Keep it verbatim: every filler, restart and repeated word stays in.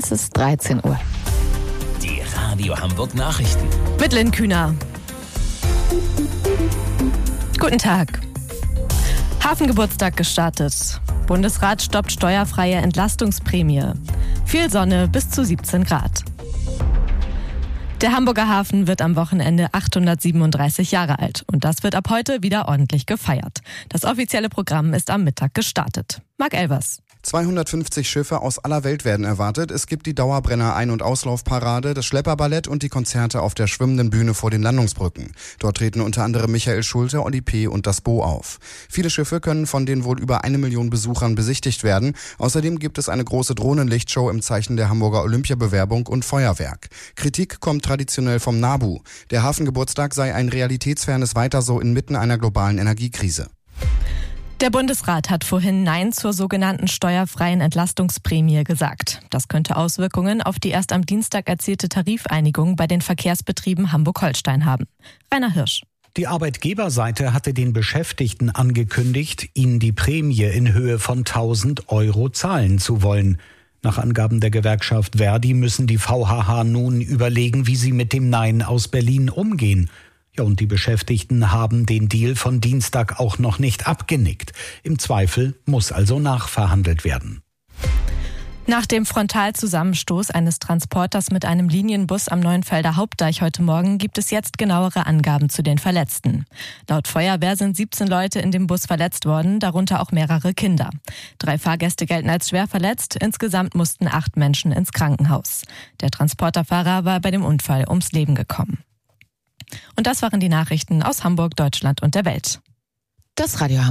Es ist dreizehn Uhr. Die Radio Hamburg Nachrichten. Mit Lynn Kühner. Guten Tag. Hafengeburtstag gestartet. Bundesrat stoppt steuerfreie Entlastungsprämie. Viel Sonne bis zu siebzehn Grad. Der Hamburger Hafen wird am Wochenende achthundertsiebenunddreißig Jahre alt und das wird ab heute wieder ordentlich gefeiert. Das offizielle Programm ist am Mittag gestartet. Marc Elvers. zweihundertfünfzig Schiffe aus aller Welt werden erwartet. Es gibt die Dauerbrenner Ein- und Auslaufparade, das Schlepperballett und die Konzerte auf der schwimmenden Bühne vor den Landungsbrücken. Dort treten unter anderem Michael Schulte, Olli P. und das Bo auf. Viele Schiffe können von den wohl über eine Million Besuchern besichtigt werden. Außerdem gibt es eine große Drohnenlichtshow im Zeichen der Hamburger Olympiabewerbung und Feuerwerk. Kritik kommt traditionell vom NABU. Der Hafengeburtstag sei ein realitätsfernes Weiter so inmitten einer globalen Energiekrise. Der Bundesrat hat vorhin Nein zur sogenannten steuerfreien Entlastungsprämie gesagt. Das könnte Auswirkungen auf die erst am Dienstag erzielte Tarifeinigung bei den Verkehrsbetrieben Hamburg-Holstein haben. Rainer Hirsch. Die Arbeitgeberseite hatte den Beschäftigten angekündigt, ihnen die Prämie in Höhe von tausend Euro zahlen zu wollen. Nach Angaben der Gewerkschaft Verdi müssen die V H H nun überlegen, wie sie mit dem Nein aus Berlin umgehen. Ja, und die Beschäftigten haben den Deal von Dienstag auch noch nicht abgenickt. Im Zweifel muss also nachverhandelt werden. Nach dem Frontalzusammenstoß eines Transporters mit einem Linienbus am Neuenfelder Hauptdeich heute Morgen gibt es jetzt genauere Angaben zu den Verletzten. Laut Feuerwehr sind siebzehn Leute in dem Bus verletzt worden, darunter auch mehrere Kinder. Drei Fahrgäste gelten als schwer verletzt, insgesamt mussten acht Menschen ins Krankenhaus. Der Transporterfahrer war bei dem Unfall ums Leben gekommen. Und das waren die Nachrichten aus Hamburg, Deutschland und der Welt. Das Radio